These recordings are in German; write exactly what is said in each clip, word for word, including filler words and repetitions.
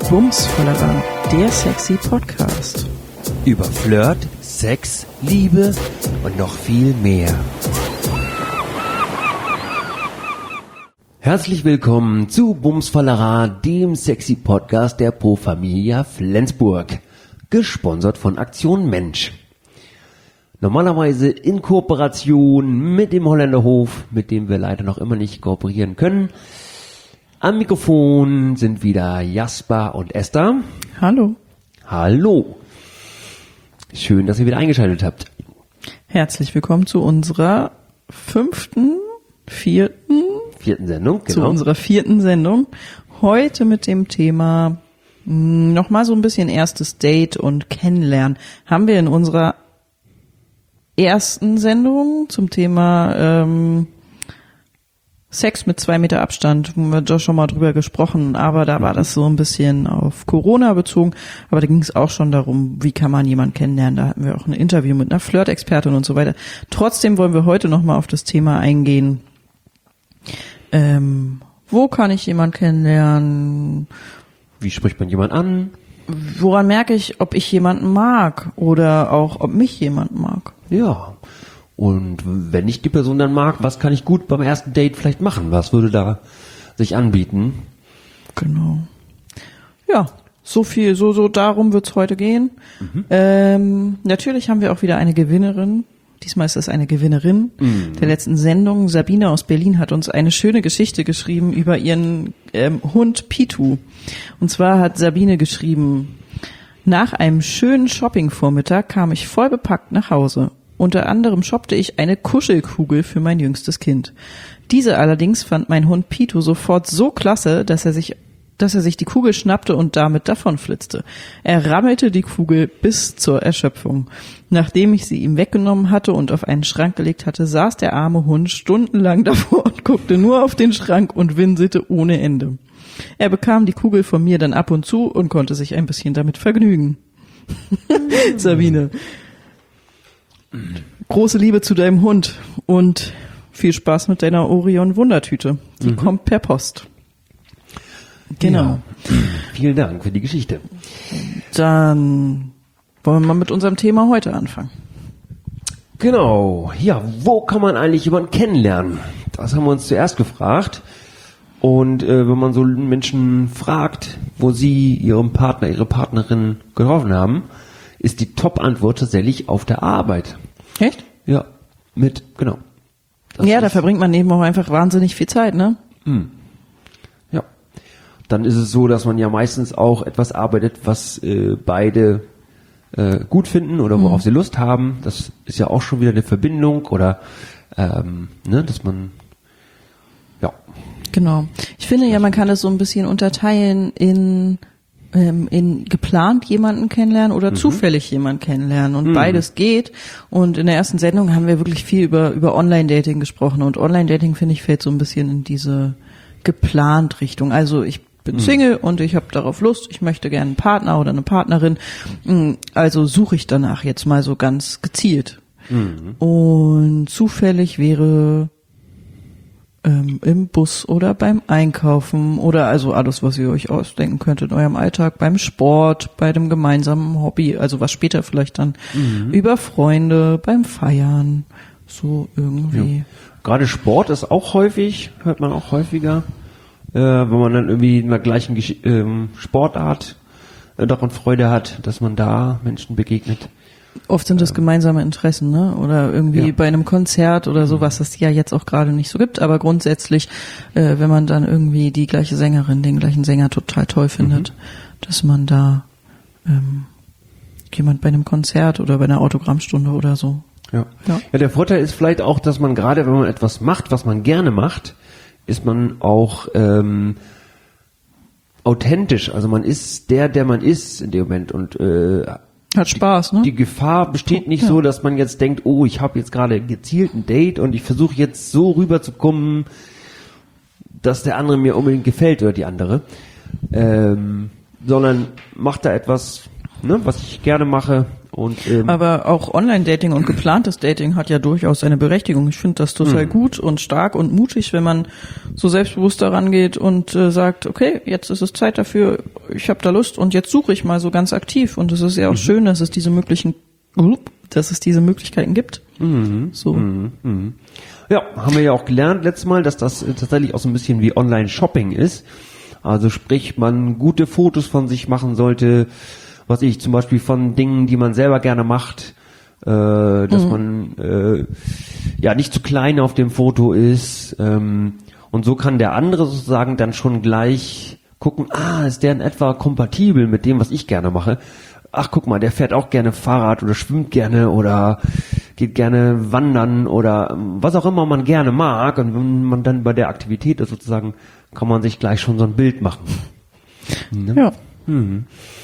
Bumsvollerer, der sexy Podcast. Über Flirt, Sex, Liebe und noch viel mehr. Herzlich willkommen zu Bumsvollerer, dem sexy Podcast der Pro Familia Flensburg. Gesponsert von Aktion Mensch. Normalerweise in Kooperation mit dem Holländerhof, mit dem wir leider noch immer nicht kooperieren können. Am Mikrofon sind wieder Jasper und Esther. Hallo. Hallo. Schön, dass ihr wieder eingeschaltet habt. Herzlich willkommen zu unserer fünften, vierten, vierten Sendung, genau. Zu unserer vierten Sendung. Heute mit dem Thema nochmal so ein bisschen erstes Date und Kennenlernen. Haben wir in unserer ersten Sendung zum Thema ähm, Sex mit zwei Meter Abstand, haben wir doch schon mal drüber gesprochen, aber da war das so ein bisschen auf Corona bezogen, aber da ging es auch schon darum, wie kann man jemanden kennenlernen, da hatten wir auch ein Interview mit einer Flirt-Expertin und so weiter. Trotzdem wollen wir heute nochmal auf das Thema eingehen, ähm, wo kann ich jemanden kennenlernen? Wie spricht man jemanden an? Woran merke ich, ob ich jemanden mag oder auch, ob mich jemand mag? Ja, und wenn ich die Person dann mag, was kann ich gut beim ersten Date vielleicht machen? Was würde da sich anbieten? Genau. Ja, so viel, so, so darum wird's heute gehen. Mhm. Ähm, natürlich haben wir auch wieder eine Gewinnerin. Diesmal ist es eine Gewinnerin mhm. der letzten Sendung. Sabine aus Berlin hat uns eine schöne Geschichte geschrieben über ihren ähm, Hund Pitu. Und zwar hat Sabine geschrieben: Nach einem schönen Shopping-Vormittag kam ich voll bepackt nach Hause. Unter anderem shoppte ich eine Kuschelkugel für mein jüngstes Kind. Diese allerdings fand mein Hund Pitu sofort so klasse, dass er sich, dass er sich die Kugel schnappte und damit davonflitzte. Er rammelte die Kugel bis zur Erschöpfung. Nachdem ich sie ihm weggenommen hatte und auf einen Schrank gelegt hatte, saß der arme Hund stundenlang davor und guckte nur auf den Schrank und winselte ohne Ende. Er bekam die Kugel von mir dann ab und zu und konnte sich ein bisschen damit vergnügen. Sabine, große Liebe zu deinem Hund und viel Spaß mit deiner Orion-Wundertüte. Die mhm. kommt per Post. Genau. Ja. Vielen Dank für die Geschichte. Dann wollen wir mal mit unserem Thema heute anfangen. Genau. Ja, wo kann man eigentlich jemanden kennenlernen? Das haben wir uns zuerst gefragt. Und äh, wenn man so Menschen fragt, wo sie ihren Partner, ihre Partnerin getroffen haben, ist die Top-Antwort tatsächlich auf der Arbeit. Echt? Ja, mit, genau. Das ja, ist, da verbringt man eben auch einfach wahnsinnig viel Zeit, ne? Mh. Ja. Dann ist es so, dass man ja meistens auch etwas arbeitet, was äh, beide äh, gut finden oder worauf mhm. sie Lust haben. Das ist ja auch schon wieder eine Verbindung oder, ähm, ne, dass man, ja. Genau. Ich finde ja, man kann das so ein bisschen unterteilen in in geplant jemanden kennenlernen oder mhm. zufällig jemanden kennenlernen und mhm. beides geht. Und in der ersten Sendung haben wir wirklich viel über über Online-Dating gesprochen und Online-Dating, finde ich, fällt so ein bisschen in diese geplant Richtung. Also ich bin mhm. Single und ich habe darauf Lust, ich möchte gerne einen Partner oder eine Partnerin, also suche ich danach jetzt mal so ganz gezielt. Mhm. Und zufällig wäre Ähm, im Bus oder beim Einkaufen oder also alles, was ihr euch ausdenken könnt in eurem Alltag, beim Sport, bei dem gemeinsamen Hobby, also was später vielleicht dann mhm. über Freunde, beim Feiern, so irgendwie. Ja. Gerade Sport ist auch häufig, hört man auch häufiger, äh, wenn man dann irgendwie in der gleichen Gesch- ähm, Sportart äh, daran Freude hat, dass man da Menschen begegnet. Oft sind das gemeinsame Interessen, ne? Oder irgendwie ja. bei einem Konzert oder so, was es ja jetzt auch gerade nicht so gibt. Aber grundsätzlich, äh, wenn man dann irgendwie die gleiche Sängerin, den gleichen Sänger total toll findet, mhm. dass man da ähm, jemand bei einem Konzert oder bei einer Autogrammstunde oder so. Ja. Ja. Ja, der Vorteil ist vielleicht auch, dass man gerade, wenn man etwas macht, was man gerne macht, ist man auch ähm, authentisch. Also man ist der, der man ist in dem Moment und äh, hat Spaß, ne? Die Gefahr besteht nicht ja. so, dass man jetzt denkt, oh, ich habe jetzt gerade gezielt ein Date und ich versuche jetzt so rüberzukommen, dass der andere mir unbedingt gefällt oder die andere. Ähm, sondern macht da etwas, ne, was ich gerne mache. Und, ähm, aber auch Online-Dating und geplantes Dating hat ja durchaus seine Berechtigung. Ich finde das total mhm. gut und stark und mutig, wenn man so selbstbewusst daran geht und äh, sagt, okay, jetzt ist es Zeit dafür, ich habe da Lust und jetzt suche ich mal so ganz aktiv und es ist ja auch mhm. schön, dass es diese möglichen, dass es diese Möglichkeiten gibt. Mhm. So. Mhm. Mhm. Ja, haben wir ja auch gelernt letztes Mal, dass das tatsächlich auch so ein bisschen wie Online-Shopping ist. Also sprich, man gute Fotos von sich machen sollte, was ich zum Beispiel von Dingen, die man selber gerne macht, äh, dass mhm. man äh, ja nicht zu klein auf dem Foto ist. Ähm, und so kann der andere sozusagen dann schon gleich gucken, ah, ist der in etwa kompatibel mit dem, was ich gerne mache. Ach, guck mal, der fährt auch gerne Fahrrad oder schwimmt gerne oder geht gerne wandern oder was auch immer man gerne mag. Und wenn man dann bei der Aktivität ist sozusagen, kann man sich gleich schon so ein Bild machen. Ne? Ja. Mhm.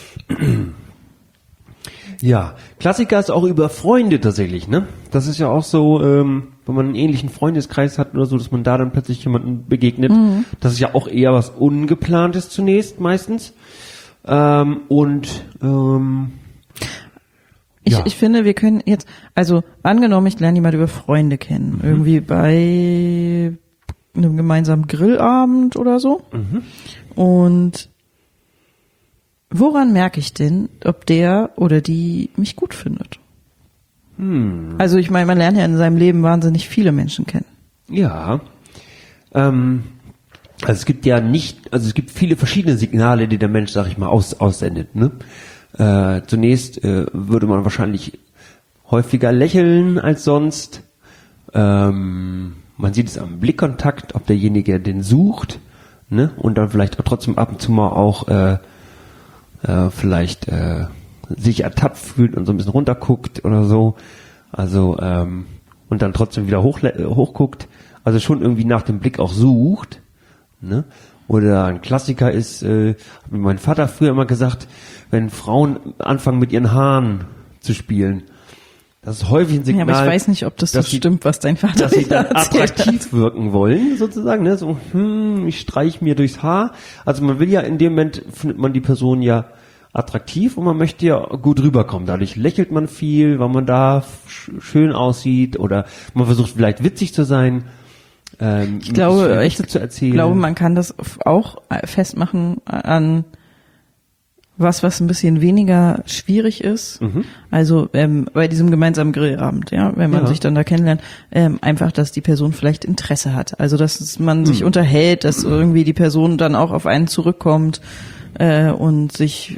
Ja, Klassiker ist auch über Freunde tatsächlich, ne? Das ist ja auch so, ähm, wenn man einen ähnlichen Freundeskreis hat oder so, dass man da dann plötzlich jemanden begegnet. Mhm. Das ist ja auch eher was Ungeplantes zunächst meistens. Ähm, und ähm, ich, ja. ich finde, wir können jetzt, also angenommen, ich lerne jemand über Freunde kennen, mhm. irgendwie bei einem gemeinsamen Grillabend oder so. Mhm. Und woran merke ich denn, ob der oder die mich gut findet? Hm. Also ich meine, man lernt ja in seinem Leben wahnsinnig viele Menschen kennen. Ja. Ähm, also es gibt ja nicht, also es gibt viele verschiedene Signale, die der Mensch, sag ich mal, aus, aussendet. Ne? Äh, zunächst äh, würde man wahrscheinlich häufiger lächeln als sonst. Ähm, man sieht es am Blickkontakt, ob derjenige den sucht, ne? Und dann vielleicht auch trotzdem ab und zu mal auch äh, äh, vielleicht äh, sich ertappt fühlt und so ein bisschen runterguckt oder so. Also ähm, und dann trotzdem wieder hoch, hochguckt. Also schon irgendwie nach dem Blick auch sucht. Ne? Oder ein Klassiker ist, äh, hat mir mein Vater früher immer gesagt, wenn Frauen anfangen mit ihren Haaren zu spielen, das ist häufig ein Signal. Ja, aber ich weiß nicht, ob das so sie, stimmt, was dein Vater dass sie dann attraktiv hat. wirken wollen, sozusagen. Ne? So, hm, ich streich mir durchs Haar. Also man will ja in dem Moment, findet man die Person ja attraktiv und man möchte ja gut rüberkommen. Dadurch lächelt man viel, weil man da sch- schön aussieht oder man versucht vielleicht witzig zu sein. Ähm, ich glaube, ich zu erzählen. glaube, man kann das auch festmachen an was, was ein bisschen weniger schwierig ist. Mhm. Also ähm, bei diesem gemeinsamen Grillabend, ja, wenn man Ja. sich dann da kennenlernt, ähm, einfach, dass die Person vielleicht Interesse hat. Also dass man sich mhm. unterhält, dass irgendwie die Person dann auch auf einen zurückkommt äh, und sich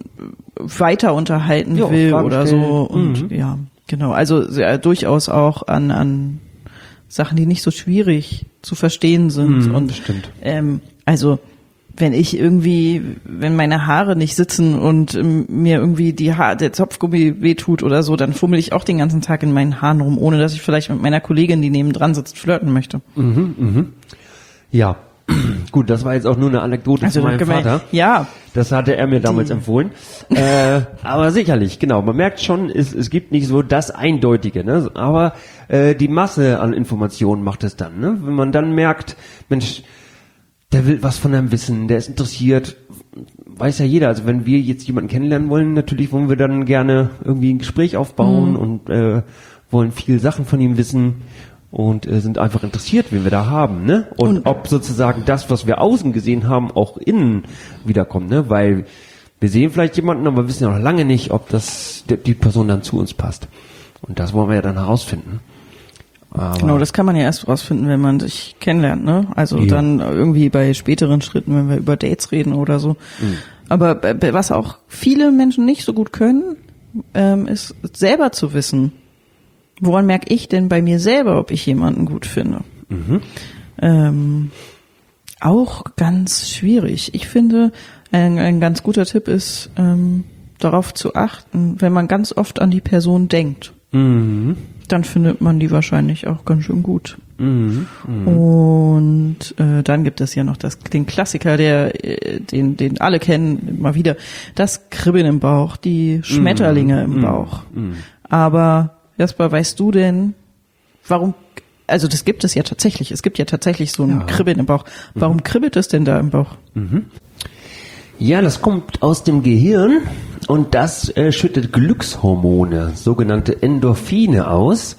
weiter unterhalten ja, will Fragen oder stellen. so. Und mhm. ja, genau. Also sehr, durchaus auch an an Sachen, die nicht so schwierig zu verstehen sind. Mhm, und stimmt. Ähm, also wenn ich irgendwie, wenn meine Haare nicht sitzen und ähm, mir irgendwie die Haar, der Zopfgummi wehtut oder so, dann fummel ich auch den ganzen Tag in meinen Haaren rum, ohne dass ich vielleicht mit meiner Kollegin, die nebendran sitzt, flirten möchte. Mhm, mhm. Ja, gut, das war jetzt auch nur eine Anekdote Also von meinem gemein, Vater. ja. Das hatte er mir damals Die. empfohlen. äh, aber sicherlich, genau. Man merkt schon, es, es gibt nicht so das Eindeutige, ne? Aber äh, die Masse an Informationen macht es dann, ne? Wenn man dann merkt, Mensch, der will was von einem wissen, der ist interessiert, weiß ja jeder. Also wenn wir jetzt jemanden kennenlernen wollen, natürlich wollen wir dann gerne irgendwie ein Gespräch aufbauen mhm. und äh, wollen viel Sachen von ihm wissen und äh, sind einfach interessiert, wen wir da haben, ne? Und, und ob sozusagen das, was wir außen gesehen haben, auch innen wiederkommt, ne? Weil wir sehen vielleicht jemanden, aber wissen ja noch lange nicht, ob das die Person dann zu uns passt. Und das wollen wir ja dann herausfinden. Aber genau, das kann man ja erst rausfinden, wenn man sich kennenlernt, ne? Also ja. dann irgendwie bei späteren Schritten, wenn wir über Dates reden oder so. Mhm. Aber äh, was auch viele Menschen nicht so gut können, ähm, ist selber zu wissen, woran merke ich denn bei mir selber, ob ich jemanden gut finde? Mhm. Ähm, auch ganz schwierig. Ich finde, ein, ein ganz guter Tipp ist, ähm, darauf zu achten, wenn man ganz oft an die Person denkt. Mhm. Dann findet man die wahrscheinlich auch ganz schön gut. Mhm. Mhm. Und äh, dann gibt es ja noch das, den Klassiker, der, äh, den, den alle kennen, immer wieder, das Kribbeln im Bauch, die Schmetterlinge mhm. im Bauch. Mhm. Aber Jasper, weißt du denn, warum, also das gibt es ja tatsächlich, es gibt ja tatsächlich so ein ja. Kribbeln im Bauch. Warum mhm. kribbelt es denn da im Bauch? Mhm. Ja, das kommt aus dem Gehirn und das äh, schüttet Glückshormone, sogenannte Endorphine aus.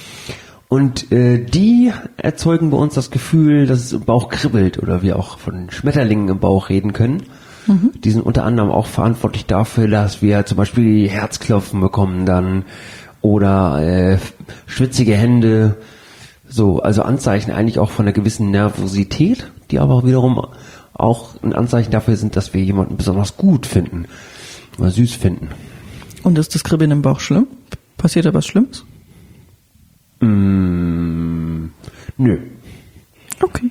Und äh, die erzeugen bei uns das Gefühl, dass es im Bauch kribbelt oder wir auch von Schmetterlingen im Bauch reden können. Mhm. Die sind unter anderem auch verantwortlich dafür, dass wir zum Beispiel Herzklopfen bekommen dann oder äh, schwitzige Hände, so, also Anzeichen eigentlich auch von einer gewissen Nervosität, die aber wiederum auch ein Anzeichen dafür sind, dass wir jemanden besonders gut finden oder süß finden. Und ist das Kribbeln im Bauch schlimm? Passiert da was Schlimmes? Mm, nö. Okay.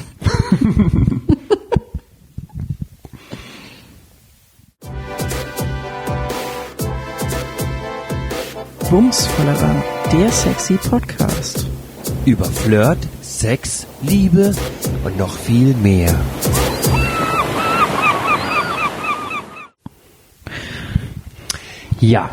Bumsvollerer, der sexy Podcast. Über Flirt, Sex, Liebe und noch viel mehr. Ja.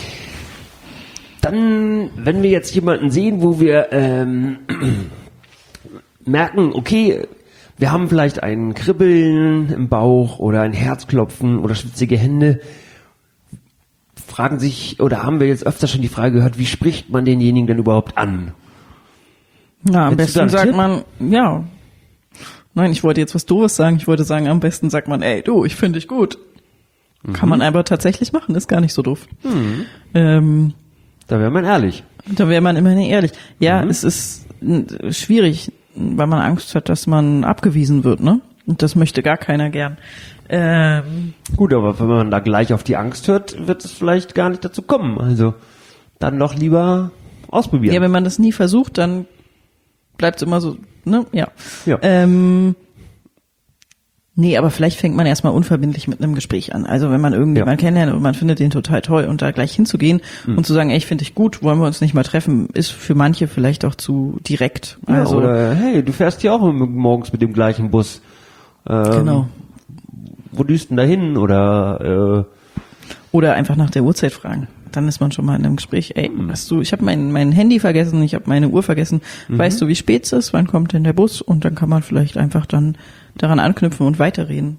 Dann, wenn wir jetzt jemanden sehen, wo wir ähm, merken, okay, wir haben vielleicht ein Kribbeln im Bauch oder ein Herzklopfen oder schwitzige Hände, fragen sich, oder haben wir jetzt öfter schon die Frage gehört, wie spricht man denjenigen denn überhaupt an? Na, am Willst du da besten einen sagt Tipp? man, ja. Nein, ich wollte jetzt was Doofes sagen. Ich wollte sagen, am besten sagt man, ey, du, ich finde dich gut. Mhm. Kann man aber tatsächlich machen, ist gar nicht so doof. Mhm. Ähm, Da wäre man ehrlich. da wäre man immerhin ehrlich. Ja, Mhm. es ist äh, schwierig, weil man Angst hat, dass man abgewiesen wird, ne? Und das möchte gar keiner gern. Ähm, Gut, aber wenn man da gleich auf die Angst hört, wird es vielleicht gar nicht dazu kommen. Also dann doch lieber ausprobieren. ja, wenn man das nie versucht, dann bleibt es immer so, ne? Ja. Ja. Ähm, nee, aber vielleicht fängt man erstmal unverbindlich mit einem Gespräch an. Also wenn man irgendjemanden Ja. kennenlernt und man findet den total toll und da gleich hinzugehen Mhm. und zu sagen, ey, ich finde dich gut, wollen wir uns nicht mal treffen, ist für manche vielleicht auch zu direkt. Ja, Also oder hey, du fährst hier auch morgens mit dem gleichen Bus. Ähm, genau. Wo düst denn da hin? Oder äh, Oder einfach nach der Uhrzeit fragen. Dann ist man schon mal in einem Gespräch. Ey, Mhm. weißt du, ich habe mein, mein Handy vergessen, ich habe meine Uhr vergessen. Mhm. Weißt du, wie spät es ist? Wann kommt denn der Bus? Und dann kann man vielleicht einfach dann daran anknüpfen und weiterreden.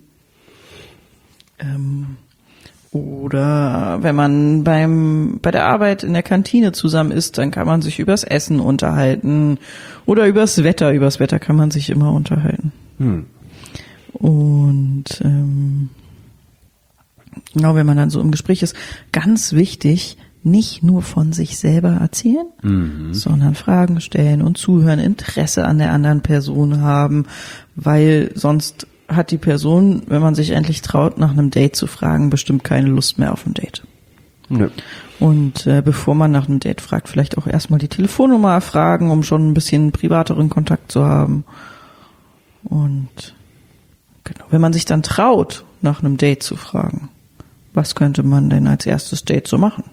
Ähm, oder wenn man beim bei der Arbeit in der Kantine zusammen ist, dann kann man sich übers Essen unterhalten. Oder übers Wetter. Übers Wetter kann man sich immer unterhalten. hm. Und ähm, genau, wenn man dann so im Gespräch ist, ganz wichtig, nicht nur von sich selber erzählen, Mhm. sondern Fragen stellen und zuhören, Interesse an der anderen Person haben, weil sonst hat die Person, wenn man sich endlich traut, nach einem Date zu fragen, bestimmt keine Lust mehr auf ein Date. Nö. Und äh, bevor man nach einem Date fragt, vielleicht auch erstmal die Telefonnummer erfragen, um schon ein bisschen privateren Kontakt zu haben. Und genau, wenn man sich dann traut, nach einem Date zu fragen, was könnte man denn als erstes Date so machen?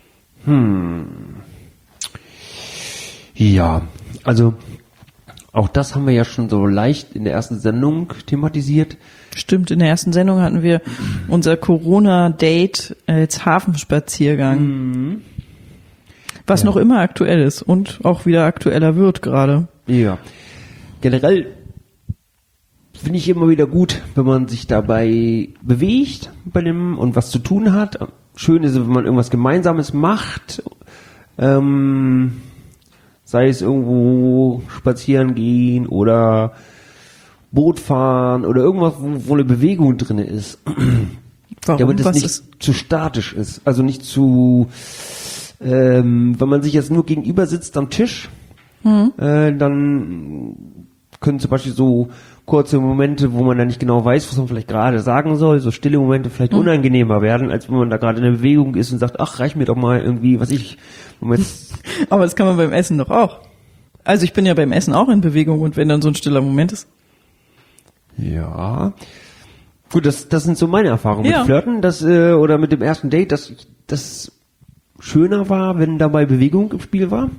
Ja, also auch das haben wir ja schon so leicht in der ersten Sendung thematisiert. Stimmt, in der ersten Sendung hatten wir unser Corona-Date als Hafenspaziergang, was Ja. noch immer aktuell ist und auch wieder aktueller wird gerade. Ja. Generell finde ich immer wieder gut, wenn man sich dabei bewegt bei dem und was zu tun hat. Schön ist, wenn man irgendwas Gemeinsames macht, ähm, sei es irgendwo spazieren gehen oder Boot fahren oder irgendwas, wo, wo eine Bewegung drin ist. Warum? Damit es Was nicht ist? zu statisch ist. Also nicht zu, ähm, wenn man sich jetzt nur gegenüber sitzt am Tisch, Hm. äh, dann können zum Beispiel so kurze Momente, wo man dann nicht genau weiß, was man vielleicht gerade sagen soll, so stille Momente vielleicht Hm. unangenehmer werden, als wenn man da gerade in der Bewegung ist und sagt, ach, reich mir doch mal irgendwie, was ich, wo man jetzt, Aber das kann man beim Essen doch auch. Also ich bin ja beim Essen auch in Bewegung und wenn dann so ein stiller Moment ist. ja. Gut, das, das sind so meine Erfahrungen Ja. mit Flirten, das, äh, oder mit dem ersten Date, dass ich, das schöner war, wenn dabei Bewegung im Spiel war.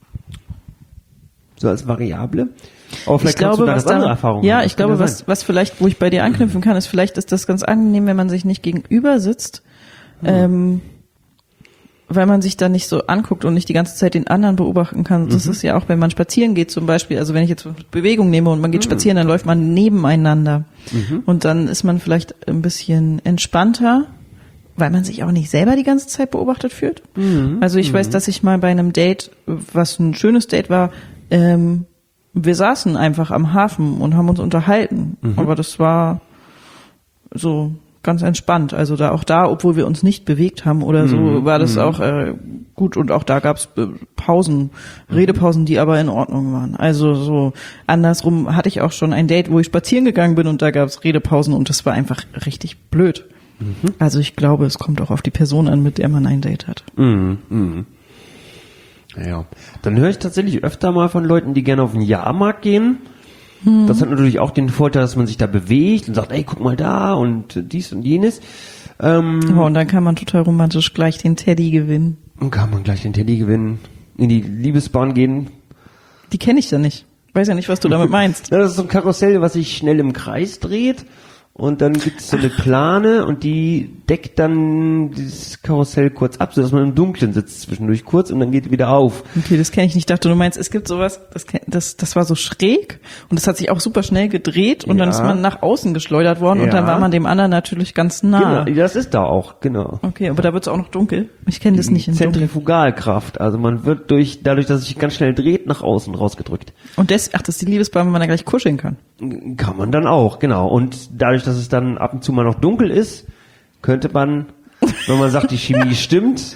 So als Variable. Aber vielleicht Ich glaube, kannst du da was ganz andere da, Erfahrungen ja, haben. ich Das kann glaube, ja was, sein. was vielleicht, wo ich bei dir anknüpfen kann, ist vielleicht ist das ganz angenehm, wenn man sich nicht gegenüber sitzt, ähm, weil man sich da nicht so anguckt und nicht die ganze Zeit den anderen beobachten kann. Das Mhm. ist ja auch, wenn man spazieren geht zum Beispiel, also wenn ich jetzt Bewegung nehme und man geht Mhm. spazieren, dann läuft man nebeneinander. Mhm. Und dann ist man vielleicht ein bisschen entspannter, weil man sich auch nicht selber die ganze Zeit beobachtet fühlt. Mhm. Also ich weiß, dass ich mal bei einem Date, was ein schönes Date war, ähm, wir saßen einfach am Hafen und haben uns unterhalten. Mhm. Aber das war so ganz entspannt. Also da auch da, obwohl wir uns nicht bewegt haben oder so, mm, war das mm. auch äh, gut. Und auch da gab's äh, Pausen, mm. Redepausen, die aber in Ordnung waren. Also so andersrum hatte ich auch schon ein Date, wo ich spazieren gegangen bin und da gab's Redepausen und das war einfach richtig blöd. Mm-hmm. Also ich glaube, es kommt auch auf die Person an, mit der man ein Date hat. Mm, mm. Ja, dann höre ich tatsächlich öfter mal von Leuten, die gerne auf den Jahrmarkt gehen. Hm. Das hat natürlich auch den Vorteil, dass man sich da bewegt und sagt, ey, guck mal da und dies und jenes. Ähm, oh, und dann kann man total romantisch gleich den Teddy gewinnen. Und kann man gleich den Teddy gewinnen, in die Liebesbahn gehen. Die kenne ich ja nicht. Weiß ja nicht, was du damit meinst. Ja, das ist so ein Karussell, was sich schnell im Kreis dreht. Und dann gibt's so eine Plane und die deckt dann dieses Karussell kurz ab, sodass man im Dunkeln sitzt zwischendurch kurz und dann geht wieder auf. Okay, das kenne ich nicht. Ich dachte, du meinst, es gibt sowas, das, das, das war so schräg und das hat sich auch super schnell gedreht und ja. dann ist man nach außen geschleudert worden ja. und dann war man dem anderen natürlich ganz nah. Genau, das ist da auch, genau. Okay, aber da wird's auch noch dunkel. Ich kenne das nicht in Zentrifugalkraft, also man wird durch, dadurch, dass es sich ganz schnell dreht, nach außen rausgedrückt. Und das, ach, das ist die Liebesbahn, wenn man da gleich kuscheln kann. Kann man dann auch, genau. Und dadurch, dass es dann ab und zu mal noch dunkel ist, könnte man, wenn man sagt, die Chemie stimmt.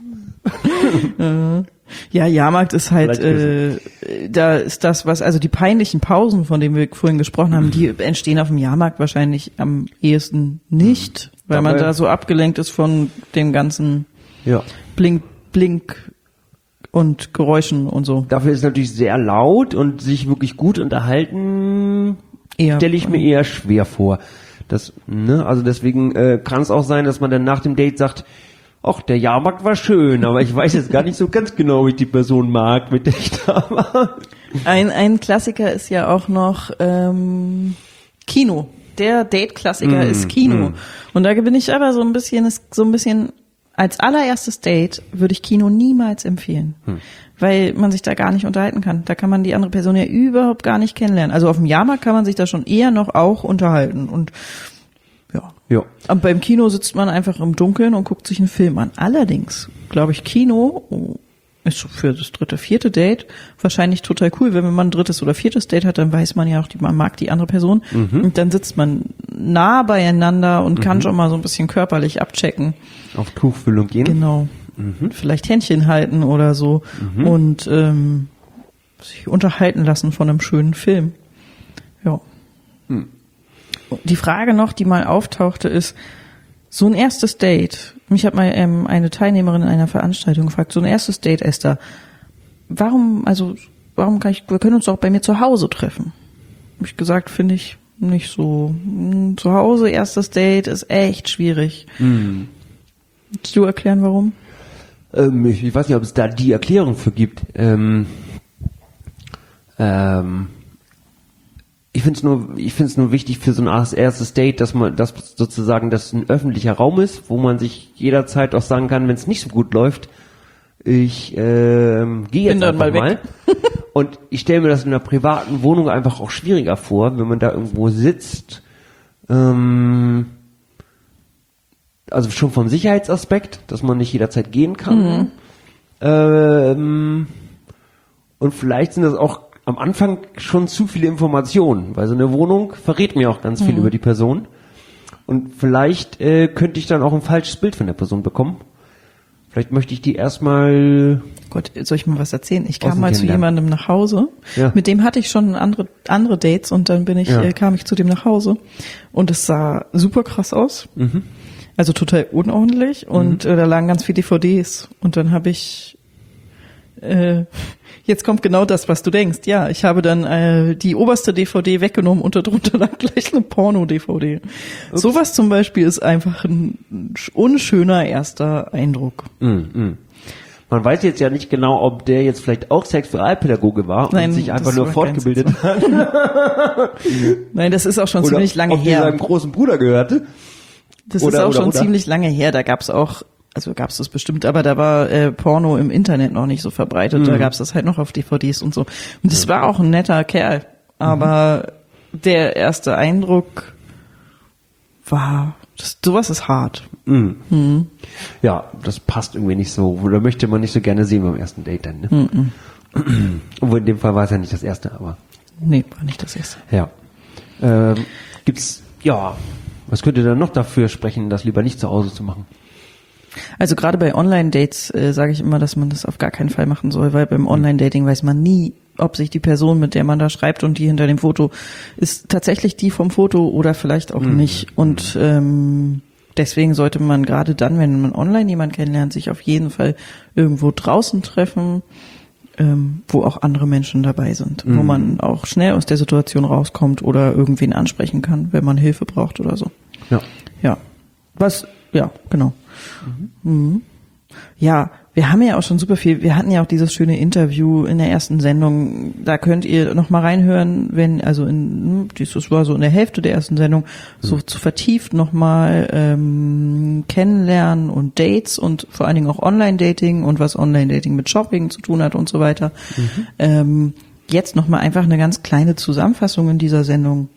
Ja, Jahrmarkt ist halt, äh, da ist das, was, also die peinlichen Pausen, von denen wir vorhin gesprochen haben, die entstehen auf dem Jahrmarkt wahrscheinlich am ehesten nicht, weil man da so abgelenkt ist von dem ganzen ja. Blink, Blink und Geräuschen und so. Dafür ist es natürlich sehr laut und sich wirklich gut unterhalten, stelle ich mir eher schwer vor. Das, ne, also deswegen äh, kann es auch sein, dass man dann nach dem Date sagt, ach, der Jahrmarkt war schön, aber ich weiß jetzt gar nicht so ganz genau, wie ich die Person mag, mit der ich da war. Ein, ein Klassiker ist ja auch noch ähm, Kino. Der Date-Klassiker mm, ist Kino. Mm. Und da bin ich aber so ein bisschen, ist so ein bisschen als allererstes Date würde ich Kino niemals empfehlen, hm. weil man sich da gar nicht unterhalten kann. Da kann man die andere Person ja überhaupt gar nicht kennenlernen. Also auf dem Jahrmarkt kann man sich da schon eher noch auch unterhalten und ja. ja. Aber beim Kino sitzt man einfach im Dunkeln und guckt sich einen Film an. Allerdings, glaube ich, Kino ist für das dritte, vierte Date wahrscheinlich total cool, weil wenn man ein drittes oder viertes Date hat, dann weiß man ja auch, man mag die andere Person mhm. und dann sitzt man nah beieinander und mhm. kann schon mal so ein bisschen körperlich abchecken. Auf Tuchfüllung gehen. Genau. Mhm. Vielleicht Händchen halten oder so mhm. und ähm, sich unterhalten lassen von einem schönen Film. Ja. Mhm. Die Frage noch, die mal auftauchte, ist, so ein erstes Date, mich hat mal ähm, eine Teilnehmerin in einer Veranstaltung gefragt, so ein erstes Date, Esther, warum, also, warum kann ich, wir können uns doch bei mir zu Hause treffen. Hab ich gesagt, finde ich nicht so. Zu Hause, erstes Date ist echt schwierig. Mhm. Willst du erklären, warum? Ähm, ich, ich weiß nicht, ob es da die Erklärung für gibt. Ähm, ähm, Ich finde es nur, ich finde es nur wichtig für so ein erstes Date, dass man, dass sozusagen das ein öffentlicher Raum ist, wo man sich jederzeit auch sagen kann, wenn es nicht so gut läuft, ich ähm, gehe jetzt einfach mal. mal. Und ich stelle mir das in einer privaten Wohnung einfach auch schwieriger vor, wenn man da irgendwo sitzt. Ähm, also schon vom Sicherheitsaspekt, dass man nicht jederzeit gehen kann. Mhm. Ähm, und vielleicht sind das auch am Anfang schon zu viele Informationen, weil so eine Wohnung verrät mir auch ganz viel mhm. über die Person. Und vielleicht äh, könnte ich dann auch ein falsches Bild von der Person bekommen. Vielleicht möchte ich die erstmal... Gott, soll ich mal was erzählen? Ich kam mal zu jemandem nach Hause. Ja. Mit dem hatte ich schon andere andere Dates und dann bin ich ja. äh, kam ich zu dem nach Hause und es sah super krass aus. Mhm. Also total unordentlich und mhm. äh, da lagen ganz viele D V Ds und dann habe ich äh, jetzt kommt genau das, was du denkst. Ja, ich habe dann äh, die oberste D V D weggenommen und darunter lag gleich eine Porno-D V D. Ups. Sowas zum Beispiel ist einfach ein unschöner erster Eindruck. Mm, mm. Man weiß jetzt ja nicht genau, ob der jetzt vielleicht auch Sexualpädagoge war Nein, und sich einfach nur fortgebildet hat. Nein, das ist auch schon oder ziemlich lange ob her. Ob der seinem großen Bruder gehörte. Das oder, ist auch oder, schon oder. ziemlich lange her. Da gab's auch Also gab's das bestimmt, aber da war äh, Porno im Internet noch nicht so verbreitet. Mhm. Da gab's das halt noch auf D V Ds und so. Und das war auch ein netter Kerl. Aber mhm. der erste Eindruck war, das, sowas ist hart. Mhm. Mhm. Ja, das passt irgendwie nicht so. Oder möchte man nicht so gerne sehen beim ersten Date dann, ne? Mhm. Obwohl in dem Fall war es ja nicht das erste, aber. Nee, war nicht das erste. Ja. Ähm, gibt's, ja, was Was könnte dann noch dafür sprechen, das lieber nicht zu Hause zu machen? Also gerade bei Online-Dates äh, sage ich immer, dass man das auf gar keinen Fall machen soll, weil beim Online-Dating weiß man nie, ob sich die Person, mit der man da schreibt und die hinter dem Foto, ist tatsächlich die vom Foto oder vielleicht auch mhm. nicht. Und ähm, deswegen sollte man gerade dann, wenn man online jemanden kennenlernt, sich auf jeden Fall irgendwo draußen treffen, ähm, wo auch andere Menschen dabei sind, mhm. wo man auch schnell aus der Situation rauskommt oder irgendwen ansprechen kann, wenn man Hilfe braucht oder so. Ja. Ja. Was, ja, genau. Mhm. Mhm. Ja, wir haben ja auch schon super viel, wir hatten ja auch dieses schöne Interview in der ersten Sendung, da könnt ihr noch mal reinhören, wenn, also in, das war so in der Hälfte der ersten Sendung, so zu vertieft noch mal ähm, kennenlernen und Dates und vor allen Dingen auch Online-Dating und was Online-Dating mit Shopping zu tun hat und so weiter. Mhm. Ähm, jetzt noch mal einfach eine ganz kleine Zusammenfassung in dieser Sendung,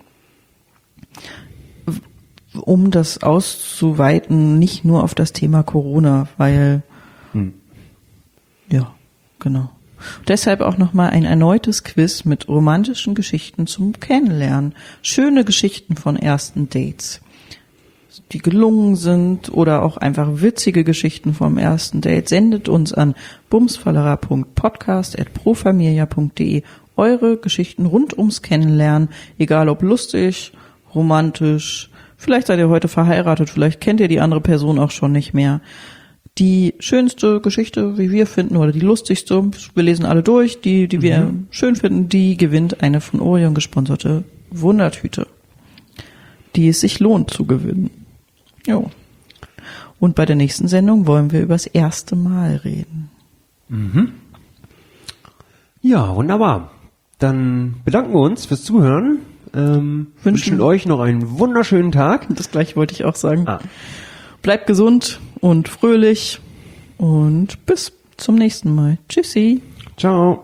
um das auszuweiten, nicht nur auf das Thema Corona, weil hm. ja, genau. Deshalb auch nochmal ein erneutes Quiz mit romantischen Geschichten zum Kennenlernen. Schöne Geschichten von ersten Dates, die gelungen sind oder auch einfach witzige Geschichten vom ersten Date. Sendet uns an bumsfallera punkt podcast at profamilia punkt de eure Geschichten rund ums Kennenlernen, egal ob lustig, romantisch, vielleicht seid ihr heute verheiratet, vielleicht kennt ihr die andere Person auch schon nicht mehr. Die schönste Geschichte, wie wir finden, oder die lustigste, wir lesen alle durch, die, die wir mhm. schön finden, die gewinnt eine von Orion gesponserte Wundertüte, die es sich lohnt zu gewinnen. Jo. Und bei der nächsten Sendung wollen wir über das erste Mal reden. Mhm. Ja, wunderbar. Dann bedanken wir uns fürs Zuhören. Ähm, wünschen, wünschen euch noch einen wunderschönen Tag. Das gleiche wollte ich auch sagen. Ah. Bleibt gesund und fröhlich und bis zum nächsten Mal. Tschüssi. Ciao.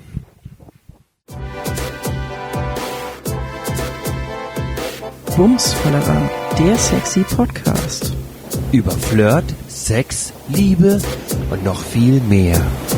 Bumsfallera, der sexy Podcast. Über Flirt, Sex, Liebe und noch viel mehr.